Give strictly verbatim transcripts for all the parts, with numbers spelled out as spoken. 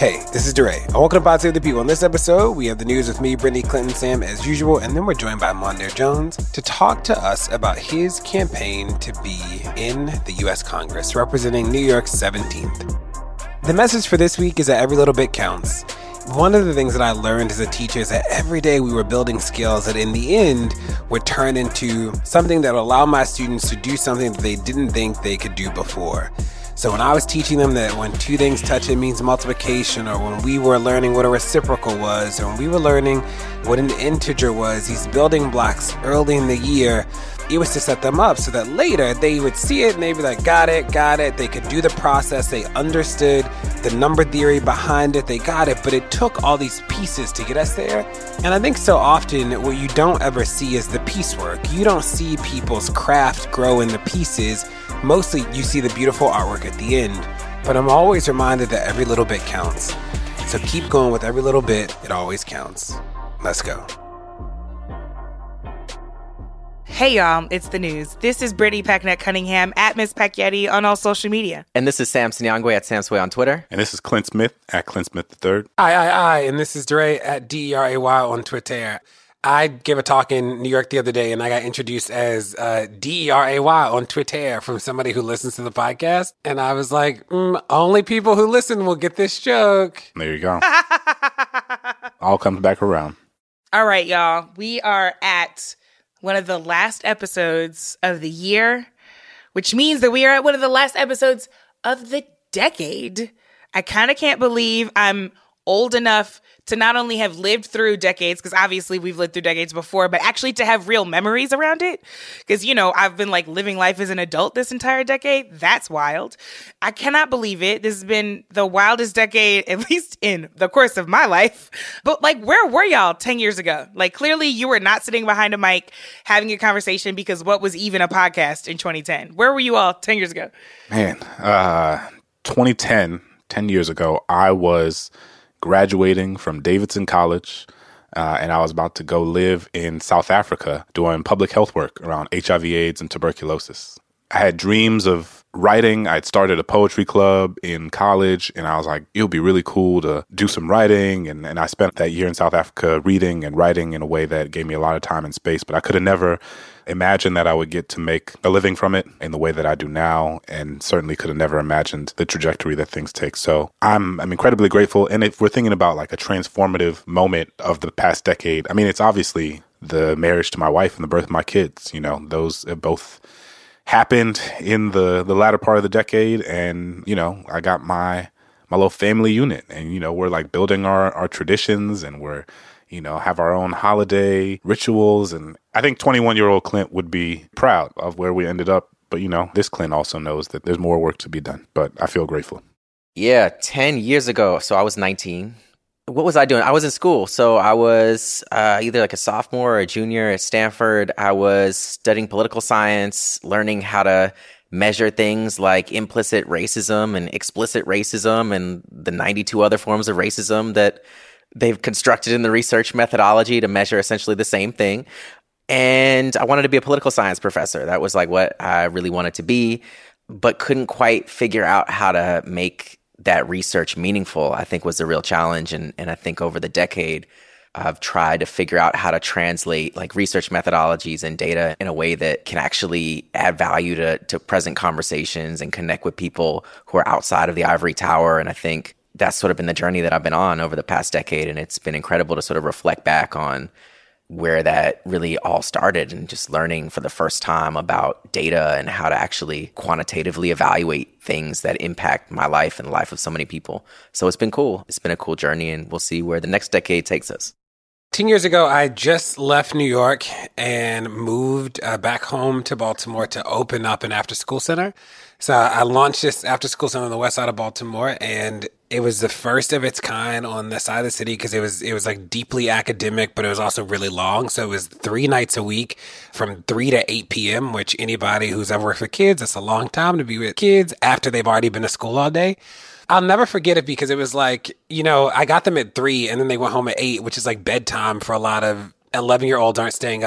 Hey, this is DeRay. I welcome to Pod Save the People. In this episode, we have the news with me, Brittany Clinton, Sam, as usual, and then we're joined by Mondaire Jones to talk to us about his campaign to be in the U S Congress, representing New York's seventeenth. The message for this week is that every little bit counts. One of the things that I learned as a teacher is that every day we were building skills that in the end would turn into something that would allow my students to do something that they didn't think they could do before. So when I was teaching them that when two things touch it means multiplication, or when we were learning what a reciprocal was, or when we were learning what an integer was, these building blocks early in the year, it was to set them up so that later they would see it and they'd be like, got it, got it. They could do the process. They understood the number theory behind it. They got it. But it took all these pieces to get us there. And I think so often what you don't ever see is the piecework. You don't see people's craft grow in the pieces. Mostly you see the beautiful artwork at the end. But I'm always reminded that every little bit counts. So keep going with every little bit. It always counts. Let's go. Hey y'all, it's the news. This is Brittany Pecknett Cunningham at Miss Peckyetti on all social media. And this is Sam Sinyangwe at Samsway on Twitter. And this is Clint Smith at Clint Smith the third. Aye, aye, aye. And this is DeRay at D E R A Y on Twitter. I gave a talk in New York the other day and I got introduced as uh, D E R A Y on Twitter from somebody who listens to the podcast. And I was like, mm, only people who listen will get this joke. There you go. All comes back around. All right, y'all. We are at one of the last episodes of the year, which means that we are at one of the last episodes of the decade. I kind of can't believe I'm old enough to not only have lived through decades, because obviously we've lived through decades before, but actually to have real memories around it. Because, you know, I've been like living life as an adult this entire decade. That's wild. I cannot believe it. This has been the wildest decade, at least in the course of my life. But like, where were y'all ten years ago? Like, clearly you were not sitting behind a mic having a conversation, because what was even a podcast in twenty ten? Where were you all ten years ago? Man, uh, twenty ten, ten years ago, I was graduating from Davidson College, uh, and I was about to go live in South Africa doing public health work around H I V AIDS and tuberculosis. I had dreams of writing. I'd started a poetry club in college, and I was like, it would be really cool to do some writing. And, and I spent that year in South Africa reading and writing in a way that gave me a lot of time and space, but I could have never imagined that I would get to make a living from it in the way that I do now, and certainly could have never imagined the trajectory that things take. So I'm I'm incredibly grateful. And if we're thinking about like a transformative moment of the past decade, I mean, it's obviously the marriage to my wife and the birth of my kids. You know, those both happened in the, the latter part of the decade. And, you know, I got my my little family unit, and, you know, we're like building our, our traditions, and we're, you know, have our own holiday rituals. And I think twenty-one-year-old Clint would be proud of where we ended up. But, you know, this Clint also knows that there's more work to be done. But I feel grateful. Yeah, ten years ago. So I was nineteen. What was I doing? I was in school. So I was uh, either like a sophomore or a junior at Stanford. I was studying political science, learning how to measure things like implicit racism and explicit racism and the ninety-two other forms of racism that they've constructed in the research methodology to measure essentially the same thing. And I wanted to be a political science professor. That was like what I really wanted to be, but couldn't quite figure out how to make that research meaningful, I think was the real challenge. And, and I think over the decade, I've tried to figure out how to translate like research methodologies and data in a way that can actually add value to, to present conversations and connect with people who are outside of the ivory tower. And I think that's sort of been the journey that I've been on over the past decade. And it's been incredible to sort of reflect back on where that really all started, and just learning for the first time about data and how to actually quantitatively evaluate things that impact my life and the life of so many people. So it's been cool. It's been a cool journey, and we'll see where the next decade takes us. ten years ago, I just left New York and moved uh, back home to Baltimore to open up an after-school center. So I launched this after-school center on the west side of Baltimore, and it was the first of its kind on the side of the city because it was it was like deeply academic, but it was also really long. So it was three nights a week from three to eight p.m., which anybody who's ever worked with kids, it's a long time to be with kids after they've already been to school all day. I'll never forget it because it was like, you know, I got them at three and then they went home at eight, which is like bedtime for a lot of eleven-year-olds aren't staying up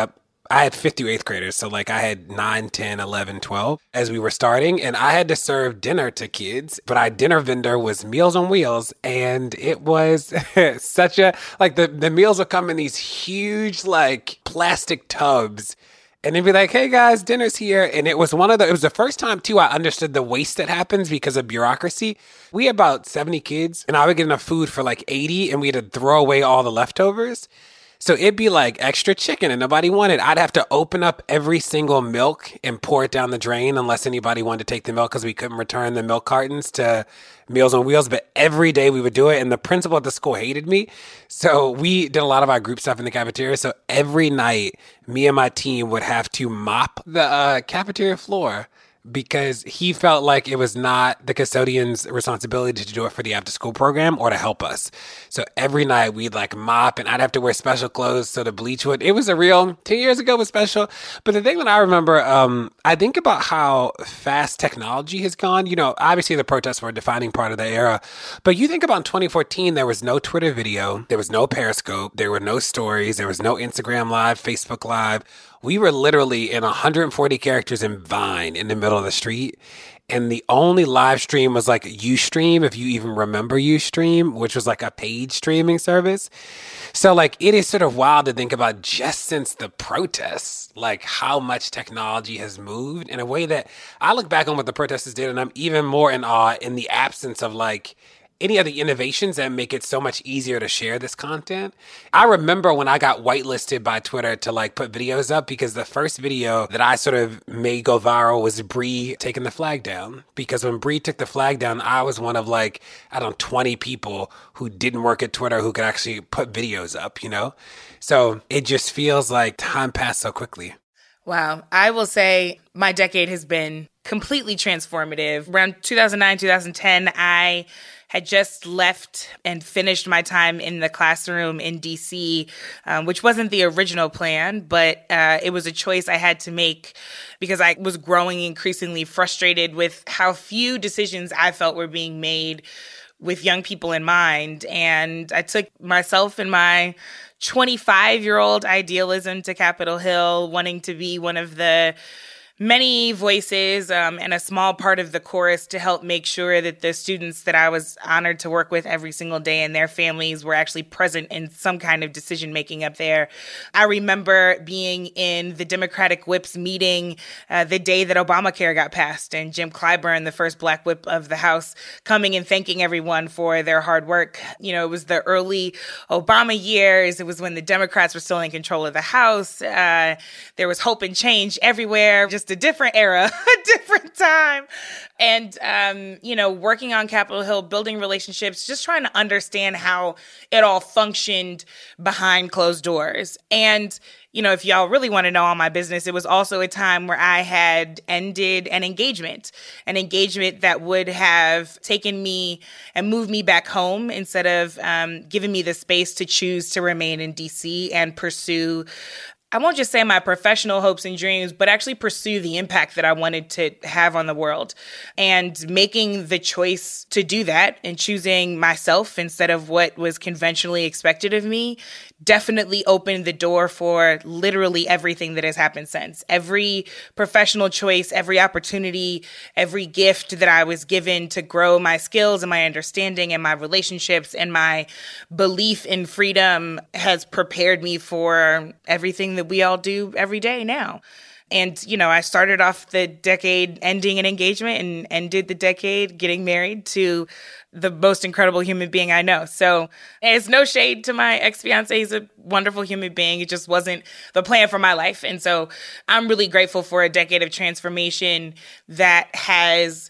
I had fifth through eighth graders. So like I had nine, ten, eleven, twelve as we were starting, and I had to serve dinner to kids, but our dinner vendor was Meals on Wheels, and it was such a, like the, the meals would come in these huge like plastic tubs. And they'd be like, hey guys, dinner's here. And it was one of the, it was the first time too I understood the waste that happens because of bureaucracy. We had about seventy kids and I would get enough food for like eighty and we had to throw away all the leftovers. So it'd be like extra chicken and nobody wanted. I'd have to open up every single milk and pour it down the drain unless anybody wanted to take the milk because we couldn't return the milk cartons to Meals on Wheels. But every day we would do it. And the principal at the school hated me. So we did a lot of our group stuff in the cafeteria. So every night, me and my team would have to mop the uh, cafeteria floor because he felt like it was not the custodian's responsibility to do it for the after school program or to help us. So every night we'd like mop and I'd have to wear special clothes so the bleach would, it was a real, ten years ago was special. But the thing that I remember, um, I think about how fast technology has gone. You know, obviously the protests were a defining part of the era, but you think about in twenty fourteen, there was no Twitter video, there was no Periscope, there were no stories, there was no Instagram Live, Facebook Live. We were literally in one hundred forty characters in Vine in the middle of the street. And the only live stream was like Ustream, if you even remember Ustream, which was like a paid streaming service. So like it is sort of wild to think about just since the protests, like how much technology has moved in a way that I look back on what the protesters did and I'm even more in awe in the absence of like any of the innovations that make it so much easier to share this content. I remember when I got whitelisted by Twitter to like put videos up because the first video that I sort of made go viral was Bree taking the flag down. Because when Bree took the flag down, I was one of like, I don't know, twenty people who didn't work at Twitter who could actually put videos up, you know? So it just feels like time passed so quickly. Wow. I will say my decade has been completely transformative. Around two thousand nine, two thousand ten, I had just left and finished my time in the classroom in D C, um, which wasn't the original plan, but uh, it was a choice I had to make because I was growing increasingly frustrated with how few decisions I felt were being made with young people in mind. And I took myself and my twenty-five-year-old idealism to Capitol Hill, wanting to be one of the many voices um, and a small part of the chorus to help make sure that the students that I was honored to work with every single day and their families were actually present in some kind of decision making up there. I remember being in the Democratic whips meeting uh, the day that Obamacare got passed, and Jim Clyburn, the first black whip of the House, coming and thanking everyone for their hard work. You know, it was the early Obama years. It was when the Democrats were still in control of the House. Uh, there was hope and change everywhere. Just a different era, a different time. And, um, you know, working on Capitol Hill, building relationships, just trying to understand how it all functioned behind closed doors. And, you know, if y'all really want to know all my business, it was also a time where I had ended an engagement, an engagement that would have taken me and moved me back home instead of um, giving me the space to choose to remain in D C and pursue, I won't just say my professional hopes and dreams, but actually pursue the impact that I wanted to have on the world. And making the choice to do that and choosing myself instead of what was conventionally expected of me definitely opened the door for literally everything that has happened since. Every professional choice, every opportunity, every gift that I was given to grow my skills and my understanding and my relationships and my belief in freedom has prepared me for everything that we all do every day now. And, you know, I started off the decade ending an engagement and ended the decade getting married to the most incredible human being I know. So it's no shade to my ex-fiance. He's a wonderful human being. It just wasn't the plan for my life. And so I'm really grateful for a decade of transformation that has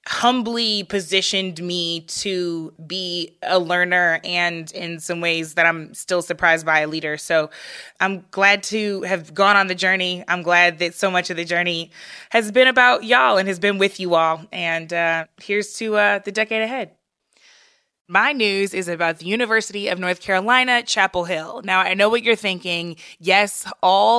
humbly positioned me to be a learner and in some ways that I'm still surprised by a leader. So I'm glad to have gone on the journey. I'm glad that so much of the journey has been about y'all and has been with you all. And uh, here's to uh, the decade ahead. My news is about the University of North Carolina, Chapel Hill. Now, I know what you're thinking. Yes, all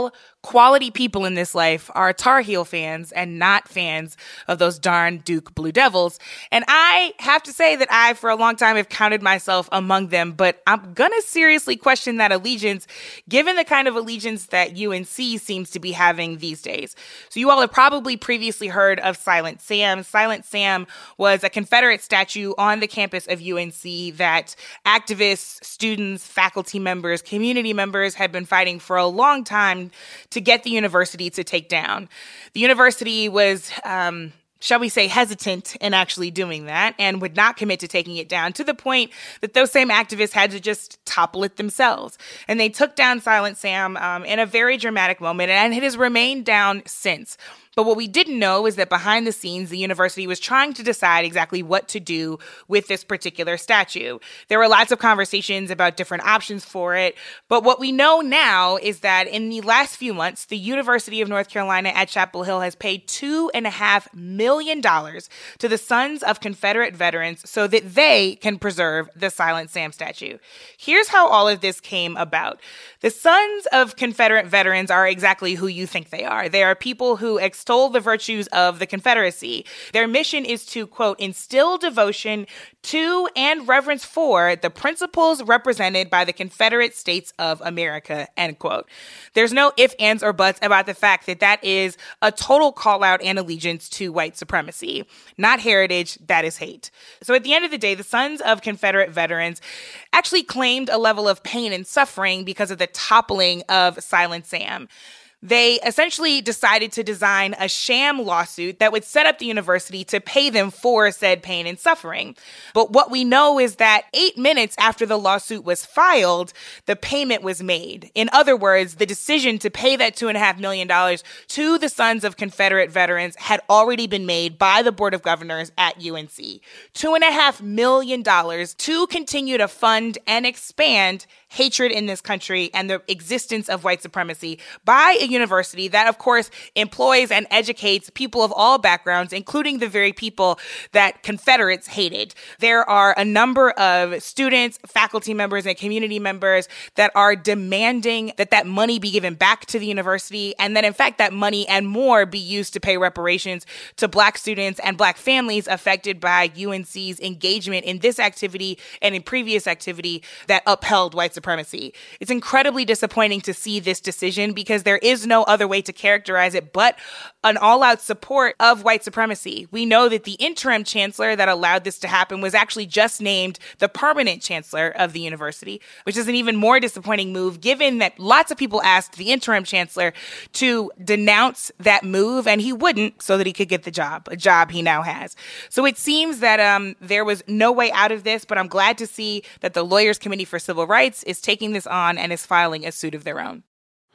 quality people in this life are Tar Heel fans and not fans of those darn Duke Blue Devils. And I have to say that I, for a long time, have counted myself among them, but I'm going to seriously question that allegiance, given the kind of allegiance that U N C seems to be having these days. So you all have probably previously heard of Silent Sam. Silent Sam was a Confederate statue on the campus of U N C that activists, students, faculty members, community members had been fighting for a long time to get the university to take down. The university was, um, shall we say, hesitant in actually doing that and would not commit to taking it down, to the point that those same activists had to just topple it themselves. And they took down Silent Sam um, in a very dramatic moment, and it has remained down since. But what we didn't know is that behind the scenes, the university was trying to decide exactly what to do with this particular statue. There were lots of conversations about different options for it. But what we know now is that in the last few months, the University of North Carolina at Chapel Hill has paid two and a half million dollars to the Sons of Confederate Veterans so that they can preserve the Silent Sam statue. Here's how all of this came about. The Sons of Confederate Veterans are exactly who you think they are. They are people who extol the virtues of the Confederacy. Their mission is to, quote, instill devotion to and reverence for the principles represented by the Confederate States of America, end quote. There's no ifs, ands, or buts about the fact that that is a total call out and allegiance to white supremacy. Not heritage, that is hate. So at the end of the day, the Sons of Confederate Veterans actually claimed a level of pain and suffering because of the toppling of Silent Sam. They essentially decided to design a sham lawsuit that would set up the university to pay them for said pain and suffering. But what we know is that eight minutes after the lawsuit was filed, the payment was made. In other words, the decision to pay that two and a half million dollars to the Sons of Confederate Veterans had already been made by the Board of Governors at U N C. Two and a half million dollars to continue to fund and expand hatred in this country and the existence of white supremacy by a university that, of course, employs and educates people of all backgrounds, including the very people that Confederates hated. There are a number of students, faculty members, and community members that are demanding that that money be given back to the university, and that, in fact, that money and more be used to pay reparations to Black students and Black families affected by U N C's engagement in this activity and in previous activity that upheld white supremacy. It's incredibly disappointing to see this decision because there is no other way to characterize it but an all-out support of white supremacy. We know that the interim chancellor that allowed this to happen was actually just named the permanent chancellor of the university, which is an even more disappointing move given that lots of people asked the interim chancellor to denounce that move and he wouldn't so that he could get the job, a job he now has. So it seems that um, there was no way out of this, but I'm glad to see that the Lawyers Committee for Civil Rights is taking this on and is filing a suit of their own.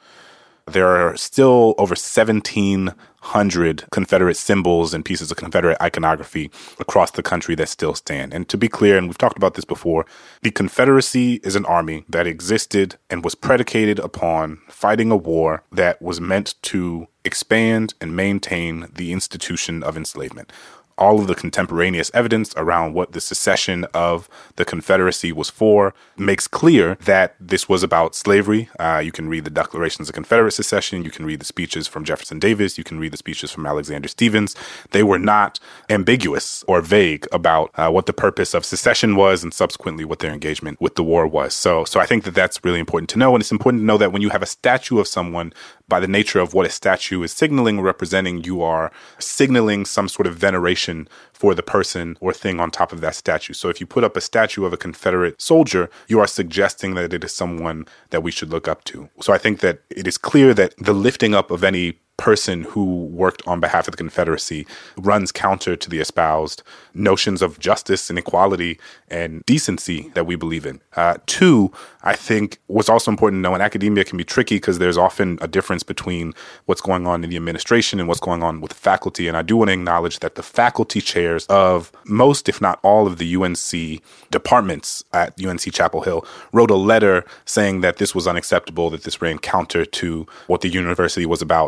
There are still over seventeen hundred Confederate symbols and pieces of Confederate iconography across the country that still stand. And to be clear, and we've talked about this before, the Confederacy is an army that existed and was predicated upon fighting a war that was meant to expand and maintain the institution of enslavement. All of the contemporaneous evidence around what the secession of the Confederacy was for makes clear that this was about slavery. Uh, you can read the Declarations of Confederate Secession. You can read the speeches from Jefferson Davis. You can read the speeches from Alexander Stephens. They were not ambiguous or vague about uh, what the purpose of secession was and subsequently what their engagement with the war was. So, so I think that that's really important to know. And it's important to know that when you have a statue of someone, by the nature of what a statue is signaling or representing, you are signaling some sort of veneration for the person or thing on top of that statue. So if you put up a statue of a Confederate soldier, you are suggesting that it is someone that we should look up to. So I think that it is clear that the lifting up of any person who worked on behalf of the Confederacy runs counter to the espoused notions of justice and equality and decency that we believe in. Uh, two, I think what's also important to know, and academia can be tricky because there's often a difference between what's going on in the administration and what's going on with the faculty. And I do want to acknowledge that the faculty chairs of most, if not all, of the U N C departments at U N C Chapel Hill wrote a letter saying that this was unacceptable, that this ran counter to what the university was about. And so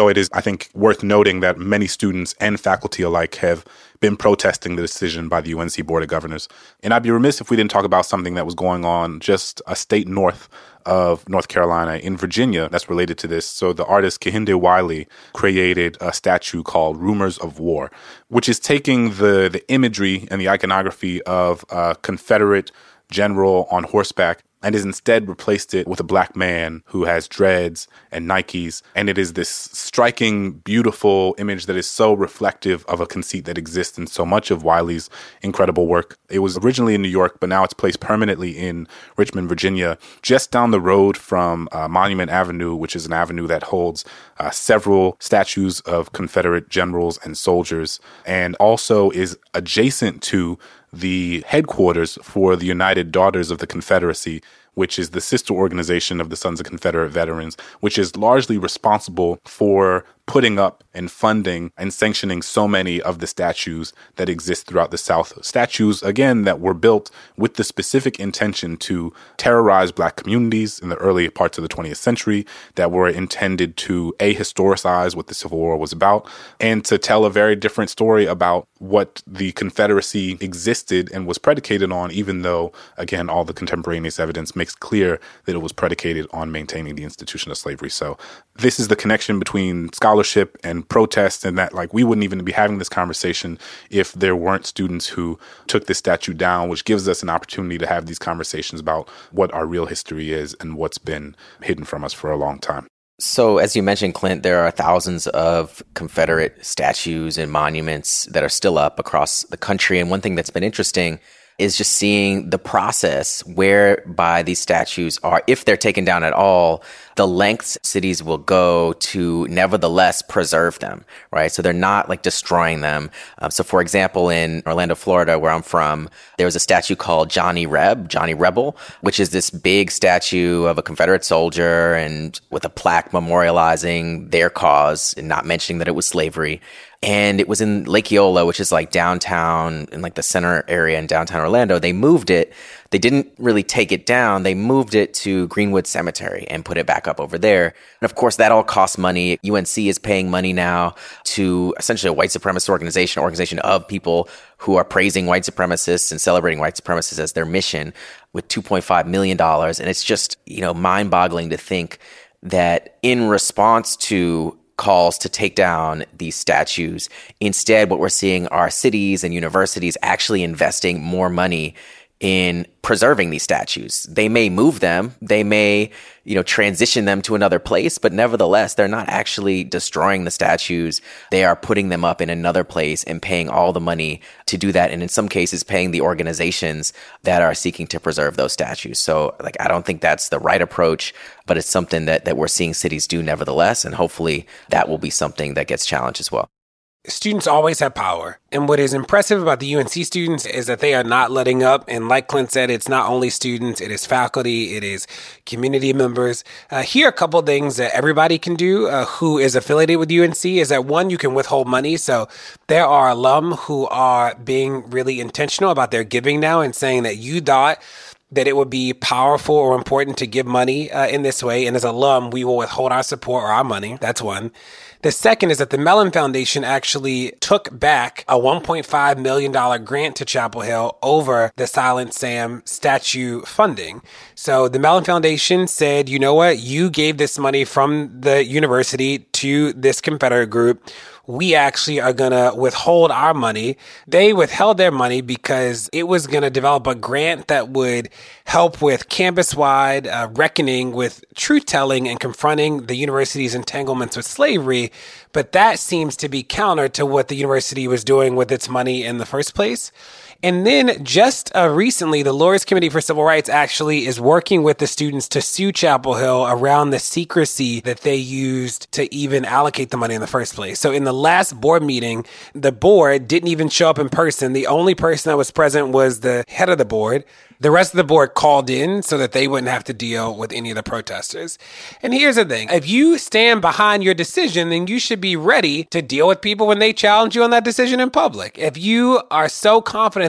it is, I think, worth noting that many students and faculty alike have been protesting the decision by the U N C Board of Governors. And I'd be remiss if we didn't talk about something that was going on just a state north of North Carolina in Virginia that's related to this. So the artist Kehinde Wiley created a statue called Rumors of War, which is taking the, the imagery and the iconography of a Confederate general on horseback and has instead replaced it with a black man who has dreads and Nikes. And it is this striking, beautiful image that is so reflective of a conceit that exists in so much of Wiley's incredible work. It was originally in New York, but now it's placed permanently in Richmond, Virginia, just down the road from uh, Monument Avenue, which is an avenue that holds uh, several statues of Confederate generals and soldiers, and also is adjacent to the headquarters for the United Daughters of the Confederacy, which is the sister organization of the Sons of Confederate Veterans, which is largely responsible for putting up and funding and sanctioning so many of the statues that exist throughout the South. Statues, again, that were built with the specific intention to terrorize Black communities in the early parts of the twentieth century, that were intended to a-historicize what the Civil War was about, and to tell a very different story about what the Confederacy existed and was predicated on, even though, again, all the contemporaneous evidence makes clear that it was predicated on maintaining the institution of slavery. So this is the connection between scholarship and protest, and that, like, we wouldn't even be having this conversation if there weren't students who took this statue down, which gives us an opportunity to have these conversations about what our real history is and what's been hidden from us for a long time. So, as you mentioned, Clint, there are thousands of Confederate statues and monuments that are still up across the country. And one thing that's been interesting is just seeing the process whereby these statues are, if they're taken down at all, the lengths cities will go to nevertheless preserve them, right? So they're not like destroying them. Um, so for example, in Orlando, Florida, where I'm from, there was a statue called Johnny Reb, Johnny Rebel, which is this big statue of a Confederate soldier and with a plaque memorializing their cause and not mentioning that it was slavery. And it was in Lake Eola, which is like downtown, in like the center area in downtown Orlando. They moved it. They didn't really take it down. They moved it to Greenwood Cemetery and put it back up over there. And of course, that all costs money. U N C is paying money now to essentially a white supremacist organization, organization of people who are praising white supremacists and celebrating white supremacists as their mission with two point five million dollars. And it's just, you know, mind-boggling to think that in response to calls to take down these statues, instead, what we're seeing are cities and universities actually investing more money in preserving these statues. They may move them, they may, you know, transition them to another place, but nevertheless, they're not actually destroying the statues. They are putting them up in another place and paying all the money to do that. And in some cases, paying the organizations that are seeking to preserve those statues. So, like, I don't think that's the right approach, but it's something that, that we're seeing cities do nevertheless. And hopefully that will be something that gets challenged as well. Students always have power. And what is impressive about the U N C students is that they are not letting up. And like Clint said, it's not only students, it is faculty, it is community members. Uh, here are a couple of things that everybody can do uh, who is affiliated with U N C is that, one, you can withhold money. So there are alum who are being really intentional about their giving now and saying that you thought that it would be powerful or important to give money uh, in this way. And as alum, we will withhold our support or our money. That's one. The second is that the Mellon Foundation actually took back a one point five million dollars grant to Chapel Hill over the Silent Sam statue funding. So the Mellon Foundation said, you know what, you gave this money from the university to this Confederate group. We actually are going to withhold our money. They withheld their money because it was going to develop a grant that would help with campus-wide uh, reckoning with truth-telling and confronting the university's entanglements with slavery. But that seems to be counter to what the university was doing with its money in the first place. And then just uh, recently, the Lawyers Committee for Civil Rights actually is working with the students to sue Chapel Hill around the secrecy that they used to even allocate the money in the first place. So in the last board meeting, the board didn't even show up in person. The only person that was present was the head of the board. The rest of the board called in so that they wouldn't have to deal with any of the protesters. And here's the thing. If you stand behind your decision, then you should be ready to deal with people when they challenge you on that decision in public. If you are so confident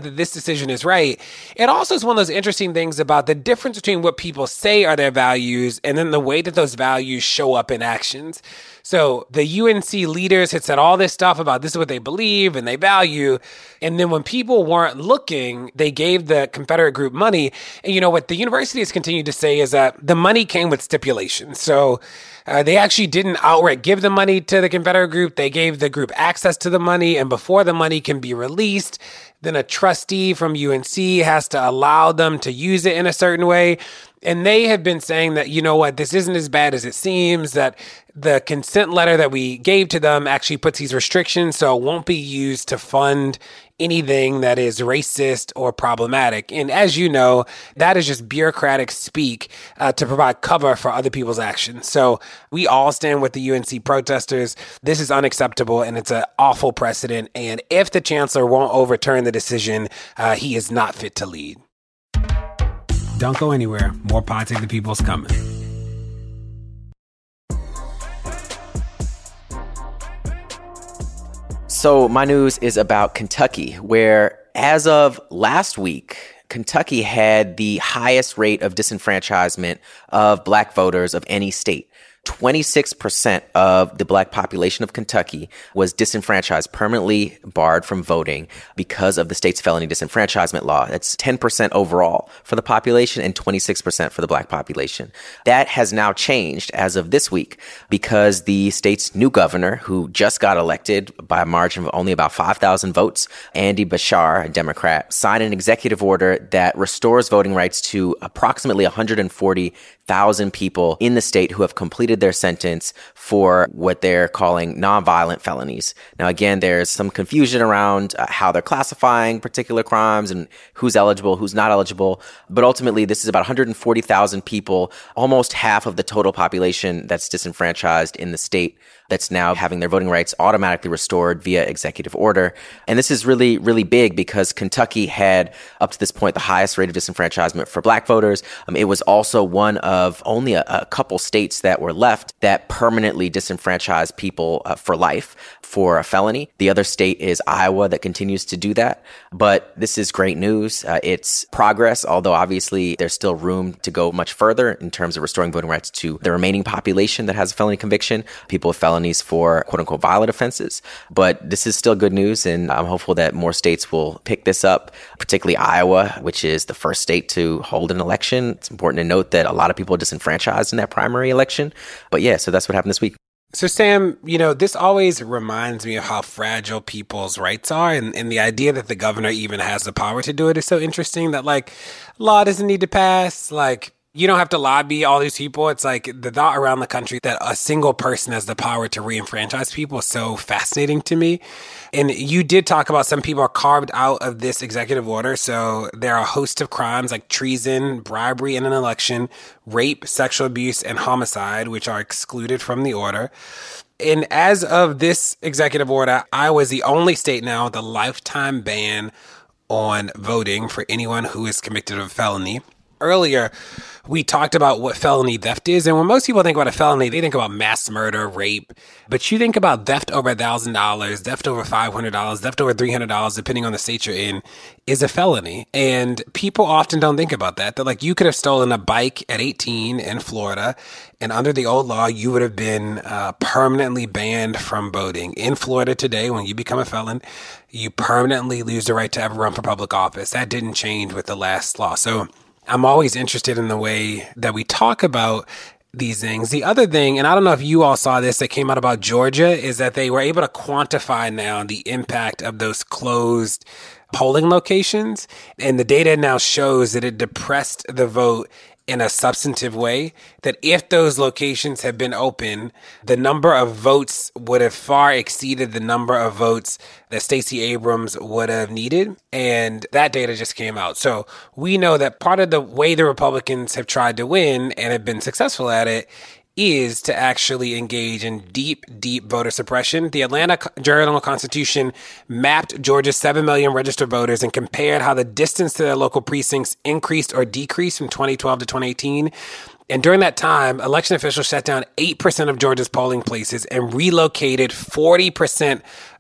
confident that this decision is right. It also is one of those interesting things about the difference between what people say are their values and then the way that those values show up in actions. So the U N C leaders had said all this stuff about this is what they believe and they value. And then when people weren't looking, they gave the Confederate group money. And you know what the university has continued to say is that the money came with stipulations. So uh, they actually didn't outright give the money to the Confederate group. They gave the group access to the money. And before the money can be released, then a trustee from U N C has to allow them to use it in a certain way. And they have been saying that, you know what, this isn't as bad as it seems, that the consent letter that we gave to them actually puts these restrictions so it won't be used to fund anything that is racist or problematic. And as you know, that is just bureaucratic speak uh, to provide cover for other people's actions. So we all stand with the U N C protesters. This is unacceptable and it's an awful precedent. And if the chancellor won't overturn the decision, uh, he is not fit to lead. Don't go anywhere. More Pod Save the People's coming. So my news is about Kentucky, where as of last week, Kentucky had the highest rate of disenfranchisement of black voters of any state. twenty-six percent of the black population of Kentucky was disenfranchised, permanently barred from voting because of the state's felony disenfranchisement law. That's ten percent overall for the population and twenty-six percent for the black population. That has now changed as of this week because the state's new governor, who just got elected by a margin of only about five thousand votes, Andy Bashar, a Democrat, signed an executive order that restores voting rights to approximately one hundred forty thousand people in the state who have completed their sentence for what they're calling nonviolent felonies. Now, again, there's some confusion around uh, how they're classifying particular crimes and who's eligible, who's not eligible. But ultimately, this is about one hundred forty thousand people, almost half of the total population that's disenfranchised in the state, that's now having their voting rights automatically restored via executive order. And this is really, really big because Kentucky had, up to this point, the highest rate of disenfranchisement for black voters. Um, it was also one of only a, a couple states that were left that permanently disenfranchised people uh, for life for a felony. The other state is Iowa that continues to do that. But this is great news. Uh, it's progress, although obviously there's still room to go much further in terms of restoring voting rights to the remaining population that has a felony conviction, people with felonies for quote unquote violent offenses. But this is still good news. And I'm hopeful that more states will pick this up, particularly Iowa, which is the first state to hold an election. It's important to note that a lot of people are disenfranchised in that primary election. But yeah, so that's what happened this week. So, Sam, you know, this always reminds me of how fragile people's rights are. And, and the idea that the governor even has the power to do it is so interesting that, like, law doesn't need to pass. Like, you don't have to lobby all these people. It's like the thought around the country that a single person has the power to re-enfranchise people is so fascinating to me. And you did talk about some people are carved out of this executive order. So there are a host of crimes like treason, bribery in an election, rape, sexual abuse, and homicide, which are excluded from the order. And as of this executive order, Iowa is the only state now with a lifetime ban on voting for anyone who is convicted of a felony. Earlier, we talked about what felony theft is. And when most people think about a felony, they think about mass murder, rape. But you think about theft over one thousand dollars, theft over five hundred dollars, theft over three hundred dollars, depending on the state you're in, is a felony. And people often don't think about that. They're like, you could have stolen a bike at eighteen in Florida, and under the old law, you would have been uh, permanently banned from voting. In Florida today, when you become a felon, you permanently lose the right to ever run for public office. That didn't change with the last law. So I'm always interested in the way that we talk about these things. The other thing, and I don't know if you all saw this, that came out about Georgia, is that they were able to quantify now the impact of those closed polling locations. And the data now shows that it depressed the vote in a substantive way, that if those locations had been open, the number of votes would have far exceeded the number of votes that Stacey Abrams would have needed. And that data just came out. So we know that part of the way the Republicans have tried to win and have been successful at it is to actually engage in deep, deep voter suppression. The Atlanta Journal-Constitution mapped Georgia's seven million registered voters and compared how the distance to their local precincts increased or decreased from twenty twelve to twenty eighteen. And during that time, election officials shut down eight percent of Georgia's polling places and relocated forty percent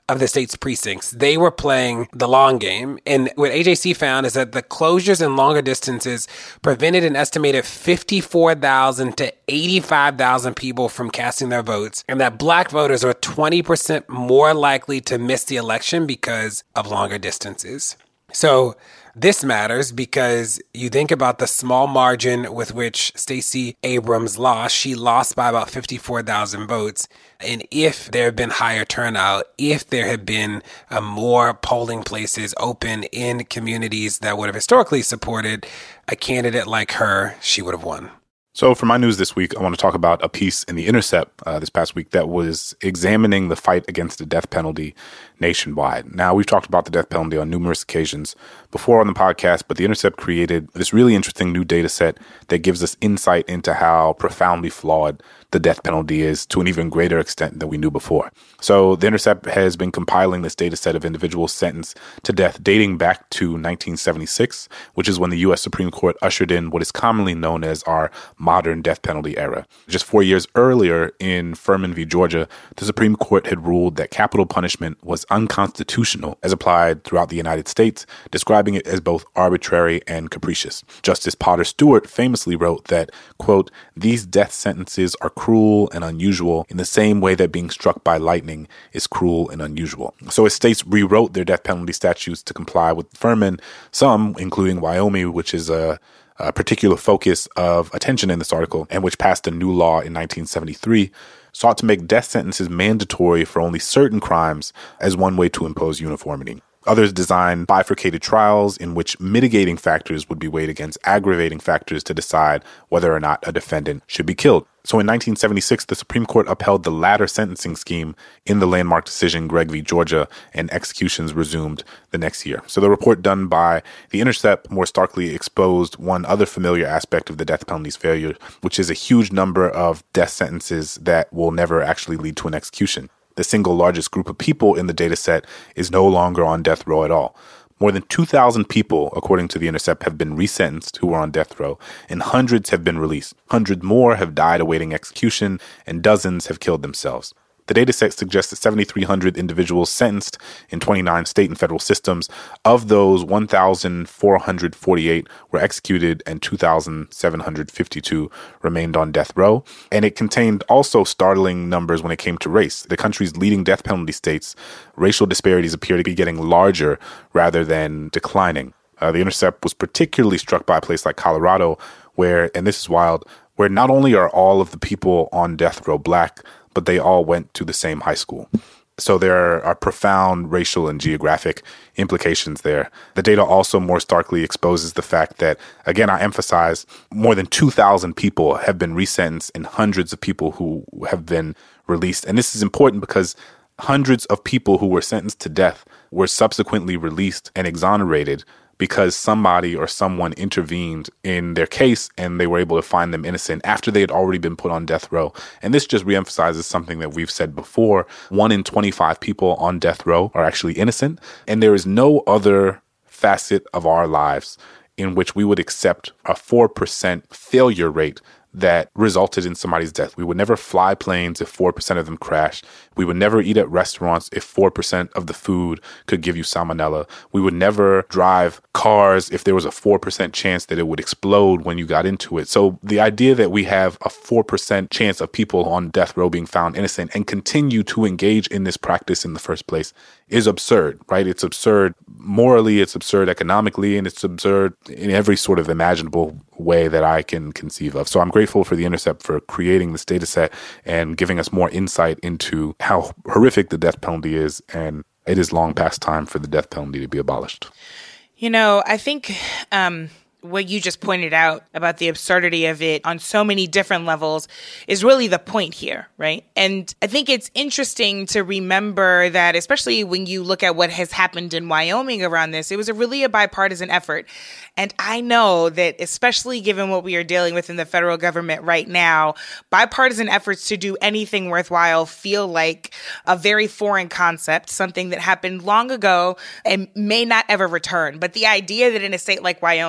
of the state's precincts. They were playing the long game. And what A J C found is that the closures in longer distances prevented an estimated fifty-four thousand to eighty-five thousand people from casting their votes, and that black voters are twenty percent more likely to miss the election because of longer distances. So this matters because you think about the small margin with which Stacey Abrams lost. She lost by about fifty-four thousand votes. And if there had been higher turnout, if there had been uh, more polling places open in communities that would have historically supported a candidate like her, she would have won. So for my news this week, I want to talk about a piece in The Intercept uh, this past week that was examining the fight against the death penalty nationwide. Now, we've talked about the death penalty on numerous occasions before on the podcast, but The Intercept created this really interesting new data set that gives us insight into how profoundly flawed the death penalty is to an even greater extent than we knew before. So The Intercept has been compiling this data set of individuals sentenced to death dating back to nineteen seventy-six, which is when the U S Supreme Court ushered in what is commonly known as our modern death penalty era. Just four years earlier in Furman v. Georgia, the Supreme Court had ruled that capital punishment was unconstitutional as applied throughout the United States, describing it as both arbitrary and capricious. Justice Potter Stewart famously wrote that, quote, "These death sentences are cruel and unusual in the same way that being struck by lightning is cruel and unusual." So as states rewrote their death penalty statutes to comply with Furman, some, including Wyoming, which is a a particular focus of attention in this article, and which passed a new law in nineteen seventy-three, sought to make death sentences mandatory for only certain crimes as one way to impose uniformity. Others designed bifurcated trials in which mitigating factors would be weighed against aggravating factors to decide whether or not a defendant should be killed. So in nineteen seventy-six, the Supreme Court upheld the latter sentencing scheme in the landmark decision Gregg v. Georgia, and executions resumed the next year. So the report done by The Intercept more starkly exposed one other familiar aspect of the death penalty's failure, which is a huge number of death sentences that will never actually lead to an execution. The single largest group of people in the data set is no longer on death row at all. More than two thousand people, according to The Intercept, have been resentenced who were on death row, and hundreds have been released. Hundreds more have died awaiting execution, and dozens have killed themselves. The data set suggests that seven thousand three hundred individuals sentenced in twenty-nine state and federal systems. Of those, one thousand four hundred forty-eight were executed and two thousand seven hundred fifty-two remained on death row. And it contained also startling numbers when it came to race. The country's leading death penalty states, racial disparities appear to be getting larger rather than declining. Uh, the Intercept was particularly struck by a place like Colorado where, and this is wild, where not only are all of the people on death row black, but they all went to the same high school. So there are profound racial and geographic implications there. The data also more starkly exposes the fact that, again, I emphasize, more than two thousand people have been resentenced and hundreds of people who have been released. And this is important because hundreds of people who were sentenced to death were subsequently released and exonerated because somebody or someone intervened in their case and they were able to find them innocent after they had already been put on death row. And this just reemphasizes something that we've said before. One in twenty-five people on death row are actually innocent. And there is no other facet of our lives in which we would accept a four percent failure rate that resulted in somebody's death. We would never fly planes if four percent of them crashed. We would never eat at restaurants if four percent of the food could give you salmonella. We would never drive cars if there was a four percent chance that it would explode when you got into it. So the idea that we have a four percent chance of people on death row being found innocent and continue to engage in this practice in the first place is absurd, right? It's absurd morally, it's absurd economically, and it's absurd in every sort of imaginable way that I can conceive of. So I'm grateful for The Intercept for creating this data set and giving us more insight into how horrific the death penalty is, and it is long past time for the death penalty to be abolished. You know, I think um, what you just pointed out about the absurdity of it on so many different levels is really the point here, right? And I think it's interesting to remember that, especially when you look at what has happened in Wyoming around this, it was a really a bipartisan effort. And I know that, especially given what we are dealing with in the federal government right now, bipartisan efforts to do anything worthwhile feel like a very foreign concept, something that happened long ago and may not ever return. But the idea that in a state like Wyoming,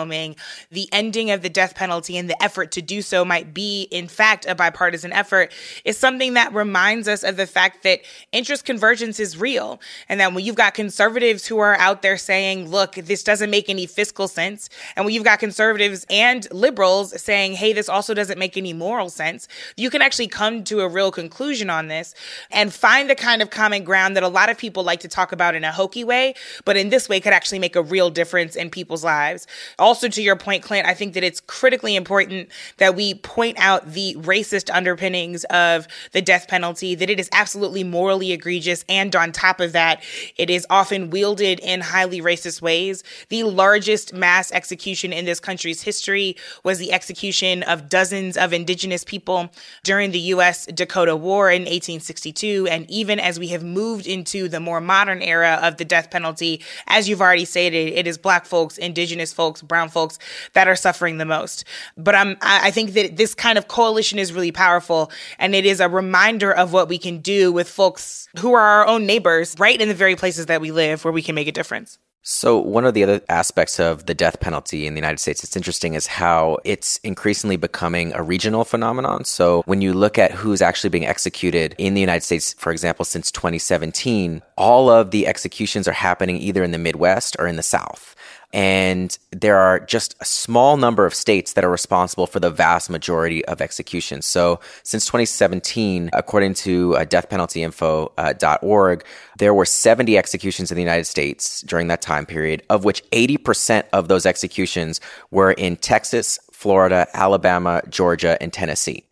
the ending of the death penalty and the effort to do so might be, in fact, a bipartisan effort is something that reminds us of the fact that interest convergence is real. And that when you've got conservatives who are out there saying, look, this doesn't make any fiscal sense, and when you've got conservatives and liberals saying, hey, this also doesn't make any moral sense, you can actually come to a real conclusion on this and find the kind of common ground that a lot of people like to talk about in a hokey way, but in this way could actually make a real difference in people's lives. Also, to your point, Clint, I think that it's critically important that we point out the racist underpinnings of the death penalty, that it is absolutely morally egregious, and on top of that, it is often wielded in highly racist ways. The largest mass execution in this country's history was the execution of dozens of indigenous people during the U S Dakota War in eighteen sixty-two, and even as we have moved into the more modern era of the death penalty, as you've already stated, it is Black folks, indigenous folks, brown folks that are suffering the most. But I'm, I think that this kind of coalition is really powerful, and it is a reminder of what we can do with folks who are our own neighbors, right in the very places that we live, where we can make a difference. So one of the other aspects of the death penalty in the United States that's interesting is how it's increasingly becoming a regional phenomenon. So when you look at who's actually being executed in the United States, for example, since twenty seventeen, all of the executions are happening either in the Midwest or in the South. And there are just a small number of states that are responsible for the vast majority of executions. So since twenty seventeen, according to uh, death penalty info dot org, there were seventy executions in the United States during that time period, of which eighty percent of those executions were in Texas, Florida, Alabama, Georgia, and Tennessee.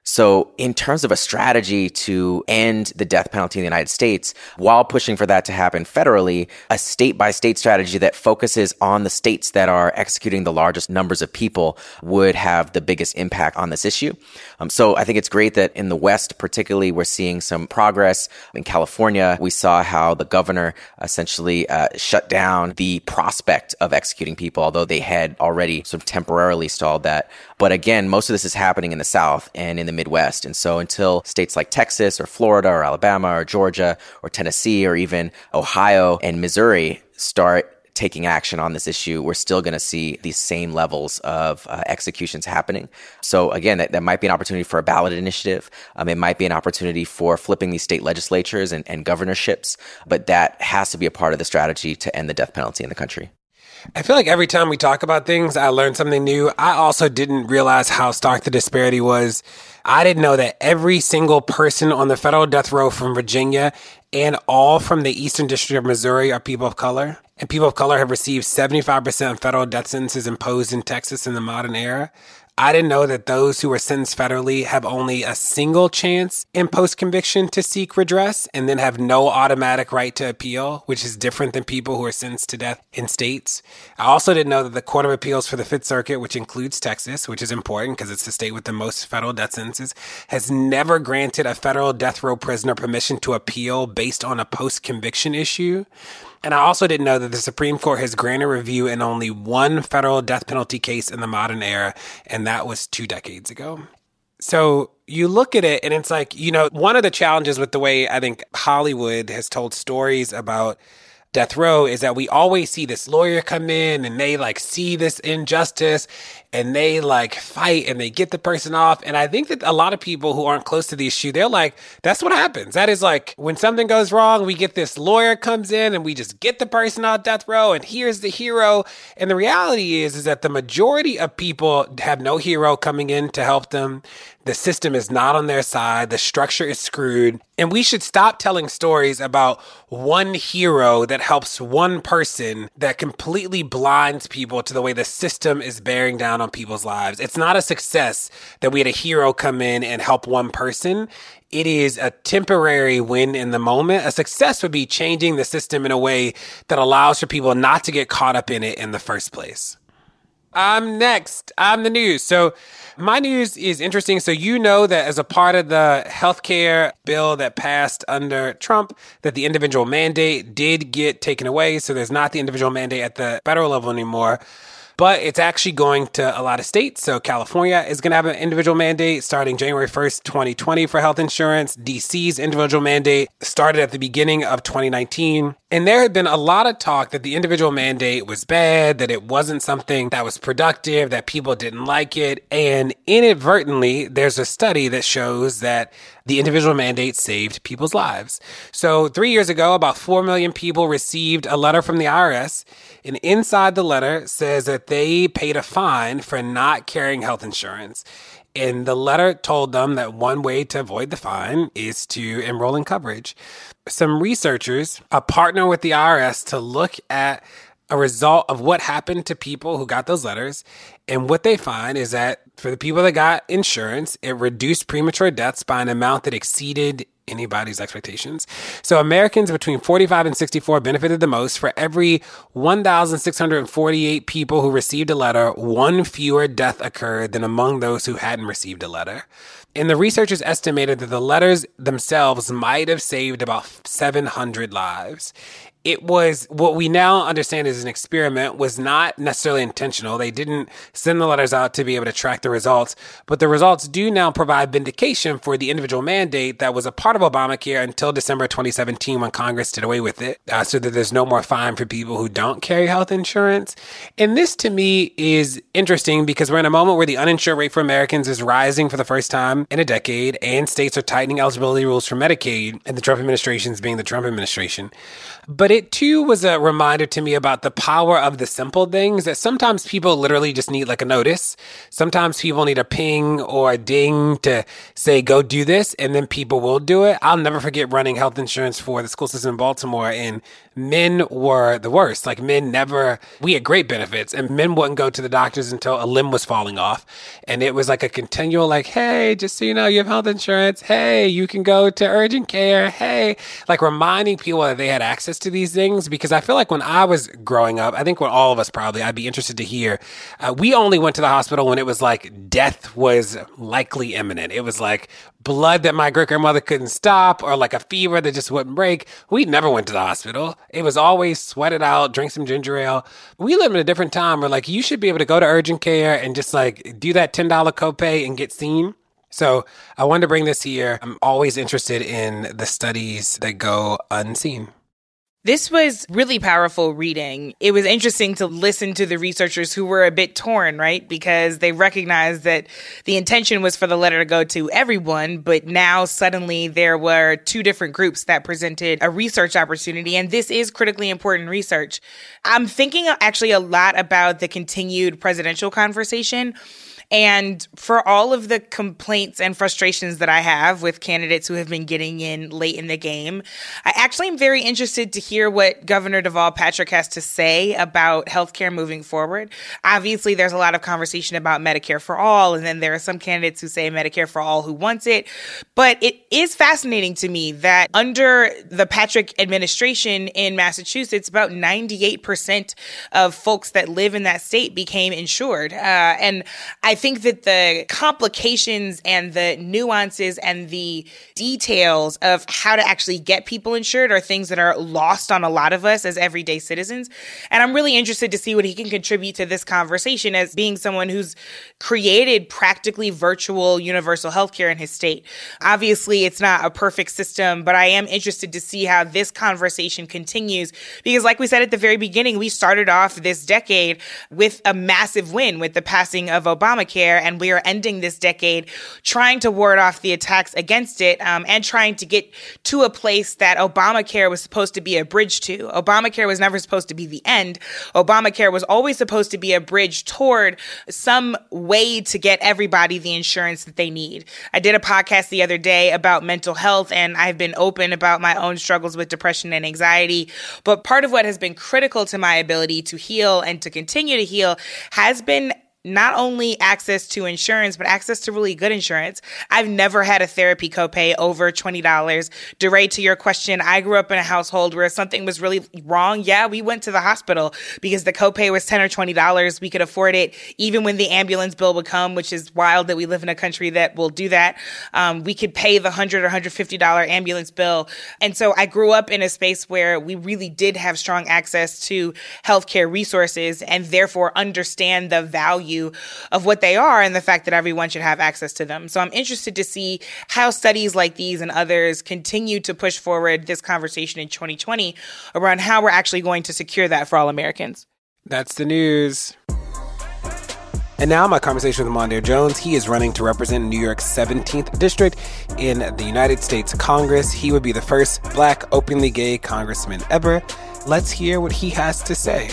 So in terms of a strategy to end the death penalty in the United States, while pushing for that to happen federally, a state-by-state strategy that focuses on the states that are executing the largest numbers of people would have the biggest impact on this issue. Um, so I think it's great that in the West, particularly, we're seeing some progress. In California, we saw how the governor essentially uh, shut down the prospect of executing people, although they had already sort of temporarily stalled that. But again, most of this is happening in the South and in the Midwest. And so until states like Texas or Florida or Alabama or Georgia or Tennessee or even Ohio and Missouri start taking action on this issue, we're still going to see these same levels of uh, executions happening. So again, that, that might be an opportunity for a ballot initiative. Um, it might be an opportunity for flipping these state legislatures and, and governorships, but that has to be a part of the strategy to end the death penalty in the country. I feel like every time we talk about things, I learn something new. I also didn't realize how stark the disparity was. I didn't know that every single person on the federal death row from Virginia and all from the Eastern District of Missouri are people of color. And people of color have received seventy-five percent of federal death sentences imposed in Texas in the modern era. I didn't know that those who were sentenced federally have only a single chance in post-conviction to seek redress and then have no automatic right to appeal, which is different than people who are sentenced to death in states. I also didn't know that the Court of Appeals for the Fifth Circuit, which includes Texas, which is important because it's the state with the most federal death sentences, has never granted a federal death row prisoner permission to appeal based on a post-conviction issue. And I also didn't know that the Supreme Court has granted review in only one federal death penalty case in the modern era, and that was two decades ago. So you look at it and it's like, you know, one of the challenges with the way I think Hollywood has told stories about death row is that we always see this lawyer come in and they like see this injustice and they like fight and they get the person off. And I think that a lot of people who aren't close to the issue, they're like, that's what happens. That is like when something goes wrong, we get this lawyer comes in and we just get the person off death row and here's the hero. And the reality is, is that the majority of people have no hero coming in to help them. The system is not on their side. The structure is screwed. And we should stop telling stories about one hero that helps one person that completely blinds people to the way the system is bearing down on people's lives. It's not a success that we had a hero come in and help one person. It is a temporary win in the moment. A success would be changing the system in a way that allows for people not to get caught up in it in the first place. I'm next. I'm the news. So my news is interesting. So you know that as a part of the healthcare bill that passed under Trump, that the individual mandate did get taken away. So there's not the individual mandate at the federal level anymore. But it's actually going to a lot of states. So California is going to have an individual mandate starting January first, twenty twenty for health insurance. D C's individual mandate started at the beginning of twenty nineteen. And there had been a lot of talk that the individual mandate was bad, that it wasn't something that was productive, that people didn't like it. And inadvertently, there's a study that shows that the individual mandate saved people's lives. So three years ago, about four million people received a letter from the I R S. And inside the letter says that they paid a fine for not carrying health insurance. And the letter told them that one way to avoid the fine is to enroll in coverage. Some researchers uh, partner with the I R S to look at a result of what happened to people who got those letters. And what they find is that for the people that got insurance, it reduced premature deaths by an amount that exceeded anybody's expectations. So Americans between forty-five and sixty-four benefited the most. For every one thousand six hundred forty-eight people who received a letter, one fewer death occurred than among those who hadn't received a letter. And the researchers estimated that the letters themselves might have saved about seven hundred lives. It was what we now understand is an experiment, was not necessarily intentional. They didn't send the letters out to be able to track the results, but the results do now provide vindication for the individual mandate that was a part of Obamacare until December twenty seventeen when Congress did away with it, uh, so that there's no more fine for people who don't carry health insurance. And this to me is interesting because we're in a moment where the uninsured rate for Americans is rising for the first time in a decade, and states are tightening eligibility rules for Medicaid, and the Trump administration is being the Trump administration. But it too was a reminder to me about the power of the simple things, that sometimes people literally just need like a notice. Sometimes people need a ping or a ding to say, go do this, and then people will do it. I'll never forget running health insurance for the school system in Baltimore, and men were the worst. Like men never, we had great benefits, and men wouldn't go to the doctors until a limb was falling off. And it was like a continual like, hey, just so you know, you have health insurance. Hey, you can go to urgent care. Hey, like reminding people that they had access to these things, because I feel like when I was growing up, I think when all of us probably, I'd be interested to hear, uh, we only went to the hospital when it was like death was likely imminent. It was like blood that my great grandmother couldn't stop, or like a fever that just wouldn't break. We never went to the hospital. It was always sweat it out, drink some ginger ale. We live in a different time where like you should be able to go to urgent care and just like do that ten dollars copay and get seen. So I wanted to bring this here. I'm always interested in the studies that go unseen. This was really powerful reading. It was interesting to listen to the researchers who were a bit torn, right? Because they recognized that the intention was for the letter to go to everyone, but now suddenly there were two different groups that presented a research opportunity, and this is critically important research. I'm thinking actually a lot about the continued presidential conversation. And for all of the complaints and frustrations that I have with candidates who have been getting in late in the game, I actually am very interested to hear what Governor Deval Patrick has to say about healthcare moving forward. Obviously, there's a lot of conversation about Medicare for all, and then there are some candidates who say Medicare for all who wants it. But it is fascinating to me that under the Patrick administration in Massachusetts, about ninety-eight percent of folks that live in that state became insured. Uh, and I I think that the complications and the nuances and the details of how to actually get people insured are things that are lost on a lot of us as everyday citizens. And I'm really interested to see what he can contribute to this conversation as being someone who's created practically virtual universal healthcare in his state. Obviously, it's not a perfect system, but I am interested to see how this conversation continues because like we said at the very beginning, we started off this decade with a massive win with the passing of Obamacare. And we are ending this decade trying to ward off the attacks against it um, and trying to get to a place that Obamacare was supposed to be a bridge to. Obamacare was never supposed to be the end. Obamacare was always supposed to be a bridge toward some way to get everybody the insurance that they need. I did a podcast the other day about mental health, and I've been open about my own struggles with depression and anxiety. But part of what has been critical to my ability to heal and to continue to heal has been not only access to insurance, but access to really good insurance. I've never had a therapy copay over twenty dollars. DeRay, to your question, I grew up in a household where if something was really wrong, yeah, we went to the hospital because the copay was ten or twenty dollars. We could afford it even when the ambulance bill would come, which is wild that we live in a country that will do that. Um, we could pay the one hundred dollars or one hundred fifty dollars ambulance bill. And so I grew up in a space where we really did have strong access to healthcare resources and therefore understand the value value of what they are and the fact that everyone should have access to them. So I'm interested to see how studies like these and others continue to push forward this conversation in twenty twenty around how we're actually going to secure that for all Americans. That's the news. And now my conversation with Mondaire Jones. He is running to represent New York's seventeenth District in the United States Congress. He would be the first Black openly gay congressman ever. Let's hear what he has to say.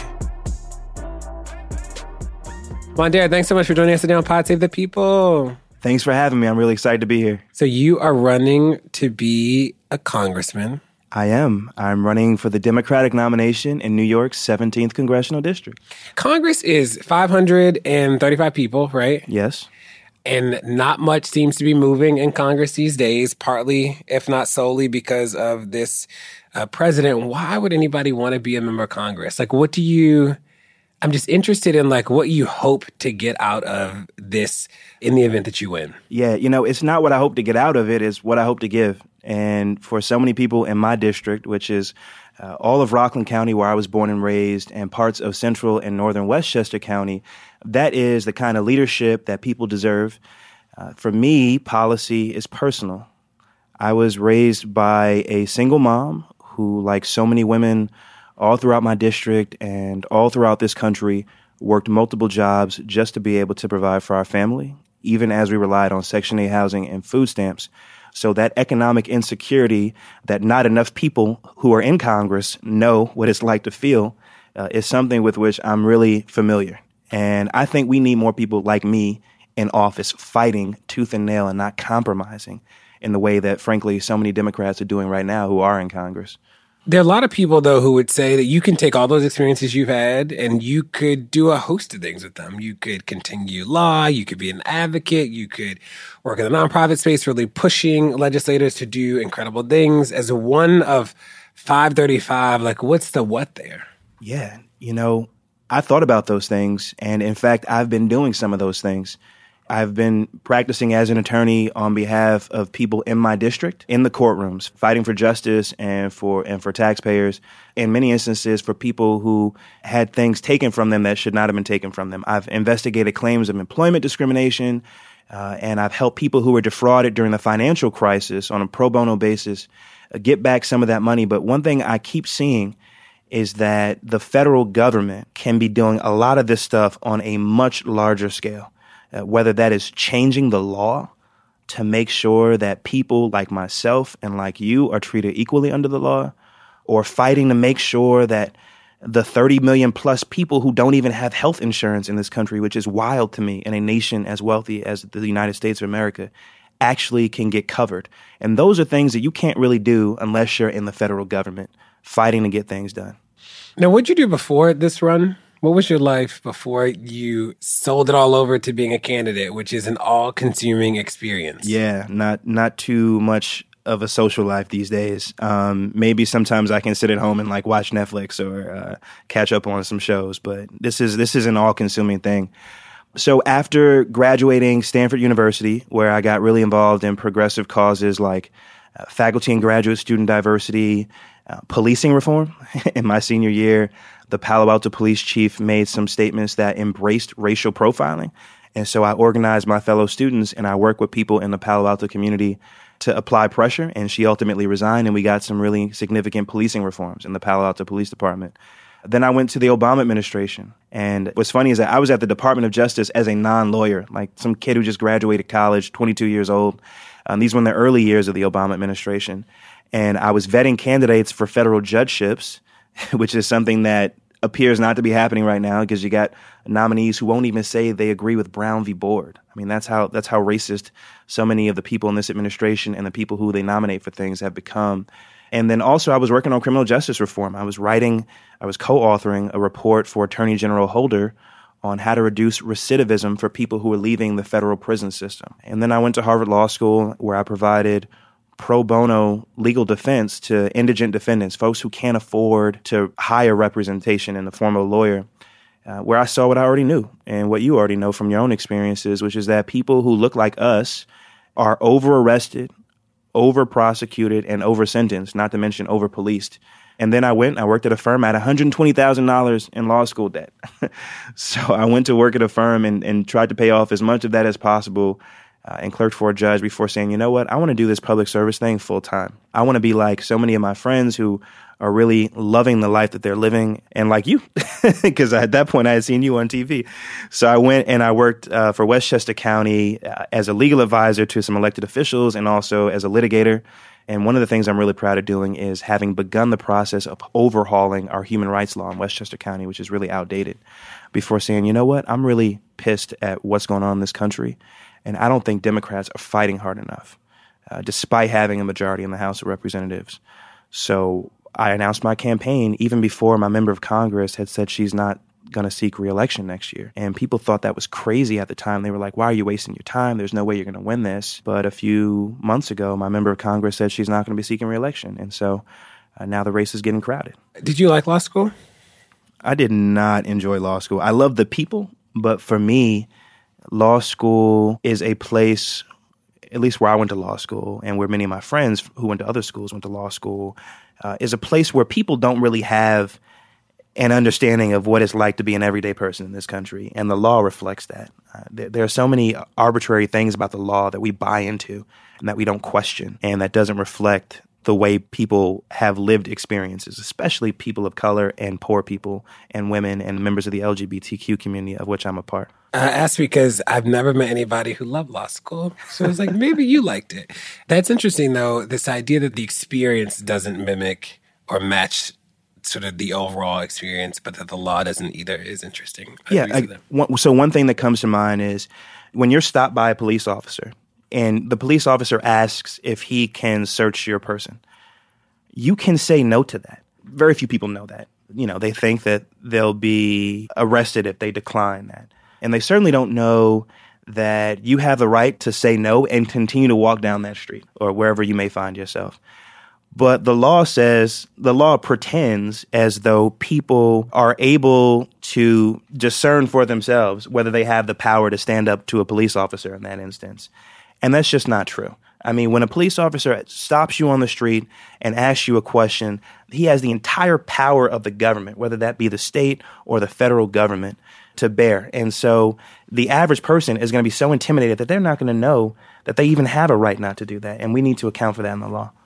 Mondaire, thanks so much for joining us today on Pod Save the People. Thanks for having me. I'm really excited to be here. So you are running to be a congressman. I am. I'm running for the Democratic nomination in New York's seventeenth Congressional District. Congress is five hundred thirty-five people, right? Yes. And not much seems to be moving in Congress these days, partly, if not solely, because of this uh, president. Why would anybody want to be a member of Congress? Like, what do you... I'm just interested in, like, what you hope to get out of this in the event that you win. Yeah, you know, it's not what I hope to get out of it, it's what I hope to give. And for so many people in my district, which is uh, all of Rockland County, where I was born and raised, and parts of central and northern Westchester County, that is the kind of leadership that people deserve. Uh, for me, policy is personal. I was raised by a single mom who, like so many women all throughout my district and all throughout this country, worked multiple jobs just to be able to provide for our family, even as we relied on Section eight housing and food stamps. So that economic insecurity that not enough people who are in Congress know what it's like to feel uh, is something with which I'm really familiar. And I think we need more people like me in office fighting tooth and nail and not compromising in the way that, frankly, so many Democrats are doing right now who are in Congress. There are a lot of people, though, who would say that you can take all those experiences you've had and you could do a host of things with them. You could continue law, you could be an advocate, you could work in the nonprofit space, really pushing legislators to do incredible things. As one of five thirty-five, like, what's the what there? Yeah, you know, I thought about those things. And in fact, I've been doing some of those things. I've been practicing as an attorney on behalf of people in my district, in the courtrooms, fighting for justice and for and for taxpayers, in many instances for people who had things taken from them that should not have been taken from them. I've investigated claims of employment discrimination, uh, and I've helped people who were defrauded during the financial crisis on a pro bono basis uh, get back some of that money. But one thing I keep seeing is that the federal government can be doing a lot of this stuff on a much larger scale. Uh, whether that is changing the law to make sure that people like myself and like you are treated equally under the law, or fighting to make sure that the thirty million plus people who don't even have health insurance in this country, which is wild to me in a nation as wealthy as the United States of America, actually can get covered. And those are things that you can't really do unless you're in the federal government fighting to get things done. Now, what'd you do before this run? What was your life before you sold it all over to being a candidate, which is an all-consuming experience? Yeah, not not too much of a social life these days. Um, maybe sometimes I can sit at home and like watch Netflix or uh, catch up on some shows, but this is this is an all-consuming thing. So after graduating Stanford University, where I got really involved in progressive causes like uh, faculty and graduate student diversity, uh, policing reform in my senior year, the Palo Alto police chief made some statements that embraced racial profiling. And so I organized my fellow students and I worked with people in the Palo Alto community to apply pressure. And she ultimately resigned and we got some really significant policing reforms in the Palo Alto Police Department. Then I went to the Obama administration. And what's funny is that I was at the Department of Justice as a non-lawyer, like some kid who just graduated college, twenty-two years old. Um, these were in the early years of the Obama administration. And I was vetting candidates for federal judgeships, which is something that appears not to be happening right now because you got nominees who won't even say they agree with Brown v. Board. I mean, that's how that's how racist so many of the people in this administration and the people who they nominate for things have become. And then also I was working on criminal justice reform. I was writing, I was co-authoring a report for Attorney General Holder on how to reduce recidivism for people who are leaving the federal prison system. And then I went to Harvard Law School where I provided pro bono legal defense to indigent defendants, folks who can't afford to hire representation in the form of a lawyer, uh, where I saw what I already knew and what you already know from your own experiences, which is that people who look like us are over-arrested, over-prosecuted, and over-sentenced, not to mention over-policed. And then I went, I worked at a firm. I had one hundred twenty thousand dollars in law school debt. So I went to work at a firm and, and tried to pay off as much of that as possible uh, and clerked for a judge before saying, you know what, I want to do this public service thing full time. I want to be like so many of my friends who are really loving the life that they're living, and like you, because at that point I had seen you on T V. So I went and I worked uh, for Westchester County uh, as a legal advisor to some elected officials and also as a litigator. And one of the things I'm really proud of doing is having begun the process of overhauling our human rights law in Westchester County, which is really outdated, before saying, you know what, I'm really pissed at what's going on in this country, and I don't think Democrats are fighting hard enough, uh, despite having a majority in the House of Representatives. So I announced my campaign even before my member of Congress had said she's not going to seek re-election next year. And people thought that was crazy at the time. They were like, why are you wasting your time? There's no way you're going to win this. But a few months ago, my member of Congress said she's not going to be seeking re-election. And so uh, now the race is getting crowded. Did you like law school? I did not enjoy law school. I love the people, but for me, law school is a place, at least where I went to law school and where many of my friends who went to other schools went to law school, uh, is a place where people don't really have an understanding of what it's like to be an everyday person in this country. And the law reflects that. Uh, there, there are so many arbitrary things about the law that we buy into and that we don't question, and that doesn't reflect the way people have lived experiences, especially people of color and poor people and women and members of the L G B T Q community, of which I'm a part. I asked because I've never met anybody who loved law school. So I was like, maybe you liked it. That's interesting, though, this idea that the experience doesn't mimic or match sort of the overall experience, but that the law doesn't either is interesting. I yeah. I, one, so one thing that comes to mind is when you're stopped by a police officer and the police officer asks if he can search your person, you can say no to that. Very few people know that. You know, they think that they'll be arrested if they decline that. And they certainly don't know that you have the right to say no and continue to walk down that street or wherever you may find yourself. But the law says, the law pretends as though people are able to discern for themselves whether they have the power to stand up to a police officer in that instance. And that's just not true. I mean, when a police officer stops you on the street and asks you a question, he has the entire power of the government, whether that be the state or the federal government, to bear. And so the average person is going to be so intimidated that they're not going to know that they even have a right not to do that. And we need to account for that in the law.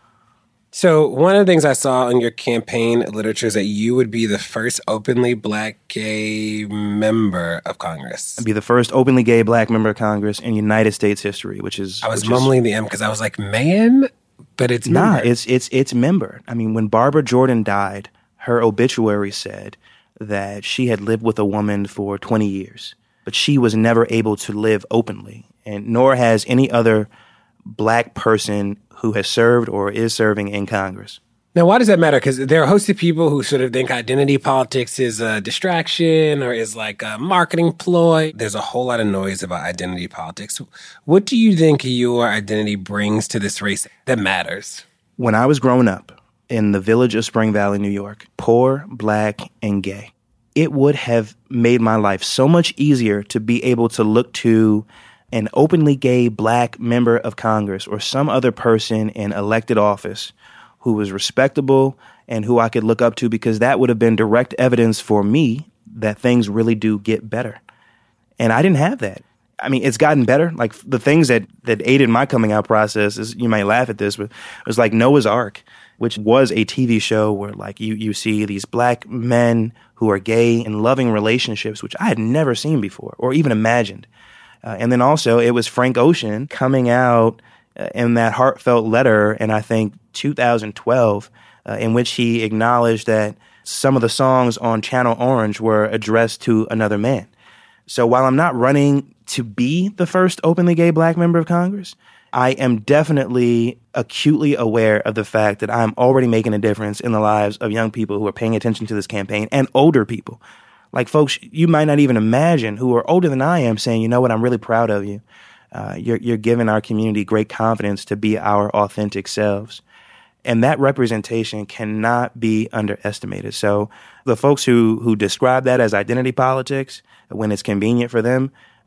So one of the things I saw in your campaign literature is that you would be the first openly black gay member of Congress. I'd be the first openly gay black member of Congress in United States history, which is... I was which mumbling is, the M because I was like, man, but it's member. Nah, it's, it's, it's member. I mean, when Barbara Jordan died, her obituary said that she had lived with a woman for twenty years, but she was never able to live openly, and nor has any other black person who has served or is serving in Congress. Now, why does that matter? Because there are a host of people who sort of think identity politics is a distraction or is like a marketing ploy. There's a whole lot of noise about identity politics. What do you think your identity brings to this race that matters? When I was growing up in the village of Spring Valley, New York, poor, black, and gay, it would have made my life so much easier to be able to look to an openly gay black member of Congress or some other person in elected office who was respectable and who I could look up to, because that would have been direct evidence for me that things really do get better. And I didn't have that. I mean, it's gotten better. Like the things that, that aided my coming out process is, you might laugh at this, but it was like Noah's Ark, which was a T V show where like you, you see these black men who are gay in loving relationships, which I had never seen before or even imagined. Uh, and then also it was Frank Ocean coming out uh, in that heartfelt letter in, I think, two thousand twelve, uh, in which he acknowledged that some of the songs on Channel Orange were addressed to another man. So while I'm not running to be the first openly gay black member of Congress, I am definitely acutely aware of the fact that I'm already making a difference in the lives of young people who are paying attention to this campaign and older people. Like folks you might not even imagine who are older than I am saying, you know what, I'm really proud of you. Uh, you're, you're giving our community great confidence to be our authentic selves. And that representation cannot be underestimated. So the folks who, who describe that as identity politics, when it's convenient for them,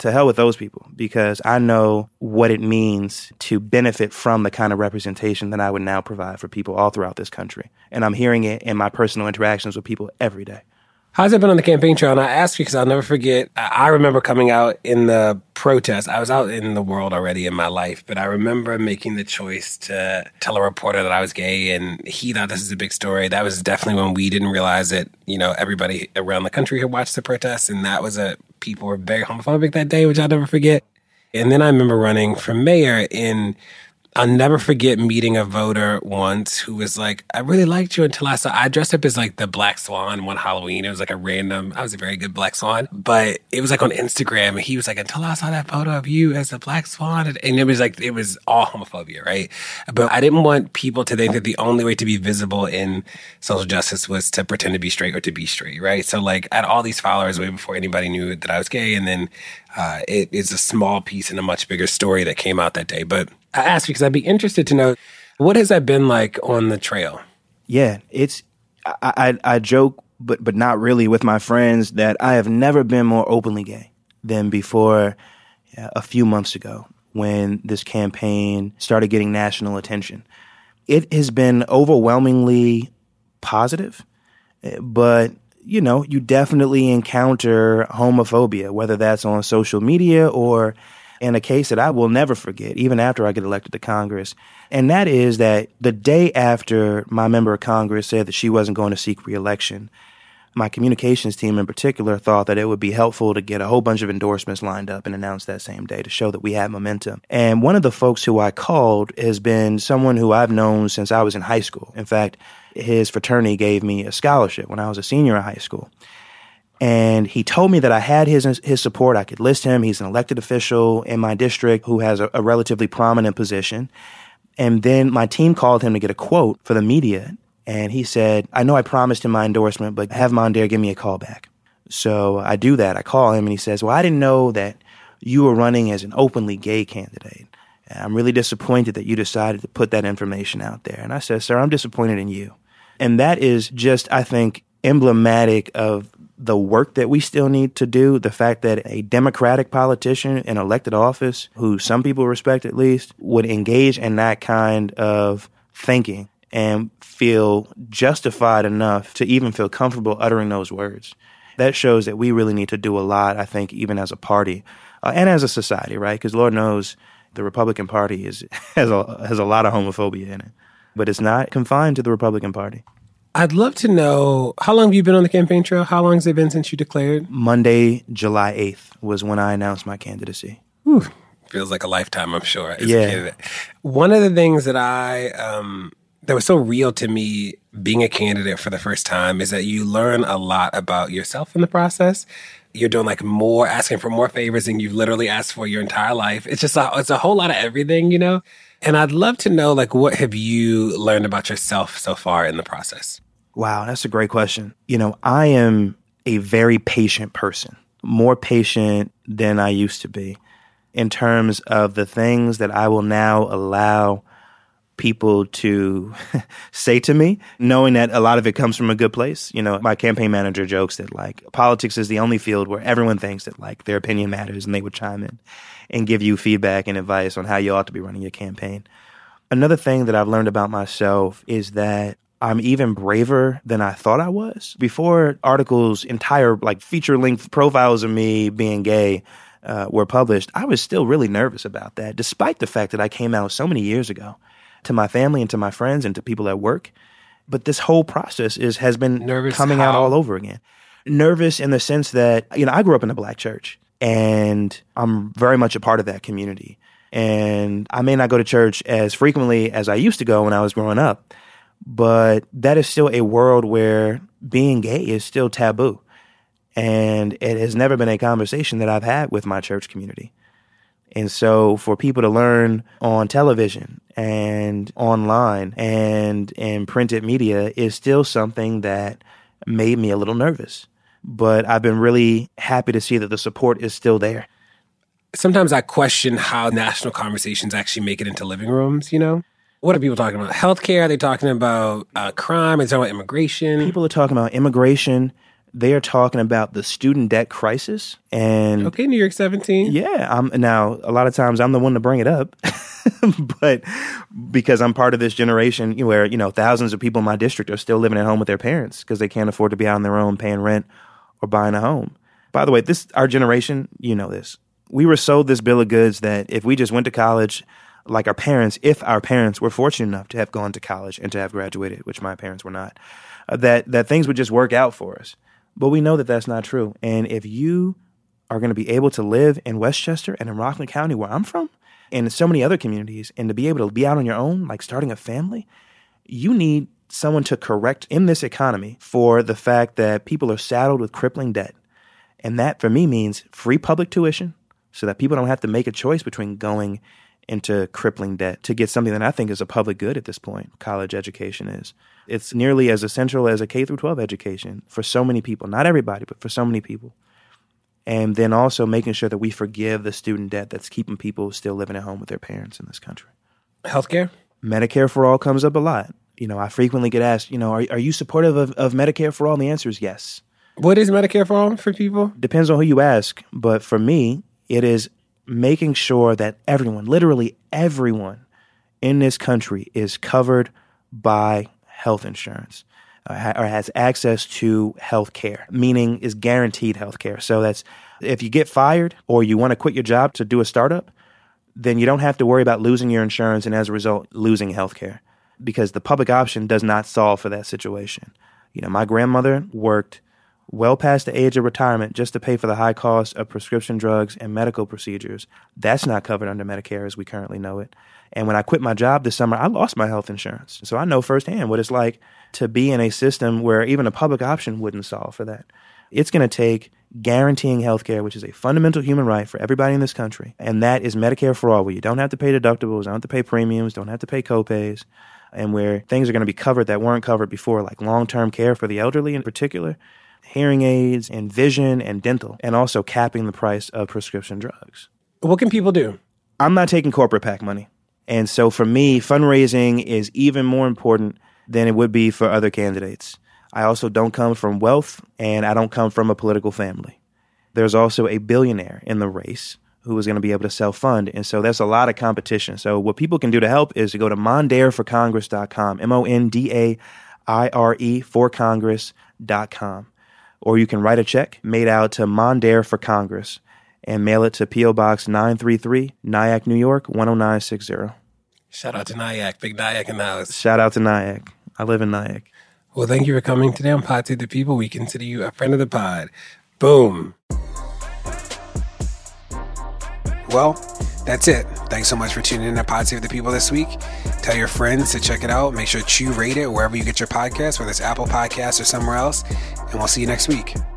to hell with those people, because I know what it means to benefit from the kind of representation that I would now provide for people all throughout this country. And I'm hearing it in my personal interactions with people every day. How's it been on the campaign trail? And I ask you because I'll never forget, I remember coming out in the protest. I was out in the world already in my life, but I remember making the choice to tell a reporter that I was gay, and he thought this is a big story. That was definitely when we didn't realize that, you know, everybody around the country had watched the protests, and that was a, people were very homophobic that day, which I'll never forget. And then I remember running for mayor, and I'll never forget meeting a voter once who was like, I really liked you until I saw, I dressed up as like the Black Swan one Halloween. It was like a random, I was a very good Black Swan, but it was like on Instagram. And he was like, until I saw that photo of you as the Black Swan. And, and it was like, it was all homophobia, right? But I didn't want people to think that the only way to be visible in social justice was to pretend to be straight or to be straight, right? So like I had all these followers way before anybody knew that I was gay. And then uh, it is a small piece in a much bigger story that came out that day. But I asked because I'd be interested to know, what has that been like on the trail? Yeah, it's, I, I, I joke, but but not really, with my friends that I have never been more openly gay than before uh, a few months ago when this campaign started getting national attention. It has been overwhelmingly positive, but, you know, you definitely encounter homophobia, whether that's on social media or in a case that I will never forget, even after I get elected to Congress. And that is that the day after my member of Congress said that she wasn't going to seek re-election, my communications team in particular thought that it would be helpful to get a whole bunch of endorsements lined up and announced that same day to show that we had momentum. And one of the folks who I called has been someone who I've known since I was in high school. In fact, his fraternity gave me a scholarship when I was a senior in high school. And he told me that I had his his support. I could list him. He's an elected official in my district who has a, a relatively prominent position. And then my team called him to get a quote for the media. And he said, I know I promised him my endorsement, but have Mondaire give me a call back. So I do that. I call him and he says, well, I didn't know that you were running as an openly gay candidate. And I'm really disappointed that you decided to put that information out there. And I said, sir, I'm disappointed in you. And that is just, I think, emblematic of the work that we still need to do, the fact that a Democratic politician in elected office, who some people respect at least, would engage in that kind of thinking and feel justified enough to even feel comfortable uttering those words. That shows that we really need to do a lot, I think, even as a party uh, and as a society, right? Because Lord knows the Republican Party is has a, has a lot of homophobia in it. But it's not confined to the Republican Party. I'd love to know, how long have you been on the campaign trail? How long has it been since you declared? Monday, July eighth was when I announced my candidacy. Whew. Feels like a lifetime, I'm sure, as yeah. a candidate. One of the things that I, um, that was so real to me being a candidate for the first time is that you learn a lot about yourself in the process. You're doing like more, asking for more favors than you've literally asked for your entire life. It's just, a, it's a whole lot of everything, you know? And I'd love to know, like, what have you learned about yourself so far in the process? Wow, that's a great question. You know, I am a very patient person, more patient than I used to be in terms of the things that I will now allow people to say to me, knowing that a lot of it comes from a good place. You know, my campaign manager jokes that, like, politics is the only field where everyone thinks that, like, their opinion matters, and they would chime in and give you feedback and advice on how you ought to be running your campaign. Another thing that I've learned about myself is that I'm even braver than I thought I was. Before articles, entire like feature-length profiles of me being gay uh, were published, I was still really nervous about that, despite the fact that I came out so many years ago to my family and to my friends and to people at work. But this whole process is has been nervous coming how? out all over again. Nervous in the sense that, you know, I grew up in a black church, and I'm very much a part of that community. And I may not go to church as frequently as I used to go when I was growing up, but that is still a world where being gay is still taboo. And it has never been a conversation that I've had with my church community. And so for people to learn on television and online and in printed media is still something that made me a little nervous. But I've been really happy to see that the support is still there. Sometimes I question how national conversations actually make it into living rooms, you know? What are people talking about? Healthcare? Are they talking about uh, crime? Are they talking about immigration? People are talking about immigration. They are talking about the student debt crisis. And okay, New York seventeen. Yeah. I'm, now, a lot of times I'm the one to bring it up. But because I'm part of this generation where, you know, thousands of people in my district are still living at home with their parents because they can't afford to be out on their own paying rent or buying a home. By the way, this our generation, you know this. We were sold this bill of goods that if we just went to college like our parents, if our parents were fortunate enough to have gone to college and to have graduated, which my parents were not, uh, that, that things would just work out for us. But we know that that's not true. And if you are going to be able to live in Westchester and in Rockland County, where I'm from, and in so many other communities, and to be able to be out on your own, like starting a family, you need someone to correct in this economy for the fact that people are saddled with crippling debt. And that, for me, means free public tuition so that people don't have to make a choice between going into crippling debt to get something that I think is a public good at this point. College education is. It's nearly as essential as a K through twelve education for so many people. Not everybody, but for so many people. And then also making sure that we forgive the student debt that's keeping people still living at home with their parents in this country. Healthcare? Medicare for all comes up a lot. You know, I frequently get asked, you know, are, are you supportive of, of Medicare for all? And the answer is yes. What is Medicare for all for people? Depends on who you ask. But for me, it is making sure that everyone, literally everyone in this country is covered by health insurance uh, ha- or has access to health care, meaning is guaranteed health care. So that's if you get fired or you want to quit your job to do a startup, then you don't have to worry about losing your insurance and as a result, losing health care because the public option does not solve for that situation. You know, my grandmother worked well past the age of retirement just to pay for the high cost of prescription drugs and medical procedures. That's not covered under Medicare as we currently know it. And when I quit my job this summer, I lost my health insurance. So I know firsthand what it's like to be in a system where even a public option wouldn't solve for that. It's going to take guaranteeing health care, which is a fundamental human right for everybody in this country. And that is Medicare for all, where you don't have to pay deductibles, don't have to pay premiums, don't have to pay copays, and where things are going to be covered that weren't covered before, like long-term care for the elderly in particular, hearing aids and vision and dental, and also capping the price of prescription drugs. What can people do? I'm not taking corporate PAC money. And so for me, fundraising is even more important than it would be for other candidates. I also don't come from wealth, and I don't come from a political family. There's also a billionaire in the race who is going to be able to self-fund, and so there's a lot of competition. So what people can do to help is to go to mondare for congress dot com, M O N D A I R E for congress dot com. Or you can write a check made out to Mondare for Congress and mail it to P O Box nine three three, Nyack, New York, one oh nine six zero. Shout out to Nyack, big Nyack in the house. Shout out to Nyack. I live in Nyack. Well, thank you for coming today on Pod to the People. We consider you a friend of the pod. Boom. Well, that's it. Thanks so much for tuning in to Pod Save the People this week. Tell your friends to check it out. Make sure to rate it wherever you get your podcasts, whether it's Apple Podcasts or somewhere else. And we'll see you next week.